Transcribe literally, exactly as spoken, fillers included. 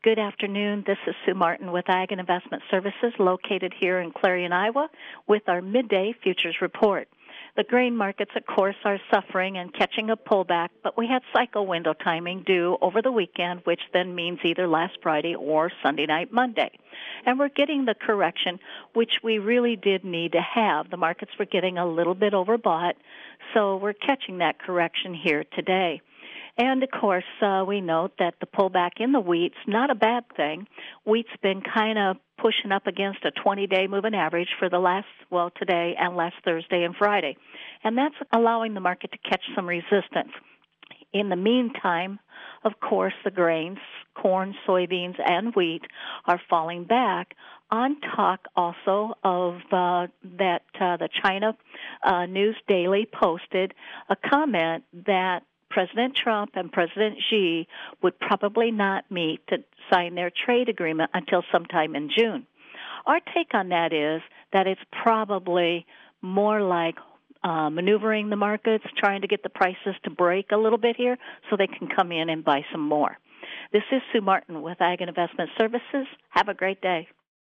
Good afternoon. This is Sue Martin with Ag and Investment Services located here in Clarion, Iowa with our midday futures report. The grain markets, of course, are suffering and catching a pullback, but we had cycle window timing due over the weekend, which then means either last Friday or Sunday night Monday. And we're getting the correction, which we really did need to have. The markets were getting a little bit overbought, so we're catching that correction here today. And, of course, uh, we note that the pullback in the wheat's not a bad thing. Wheat's been kind of pushing up against a twenty-day moving average for the last, well, today and last Thursday and Friday. And that's allowing the market to catch some resistance. In the meantime, of course, the grains, corn, soybeans, and wheat are falling back on talk also of uh, that uh, the China uh, News Daily posted a comment that President Trump and President Xi would probably not meet to sign their trade agreement until sometime in June. Our take on that is that it's probably more like uh, maneuvering the markets, trying to get the prices to break a little bit here so they can come in and buy some more. This is Sue Martin with Ag and Investment Services. Have a great day.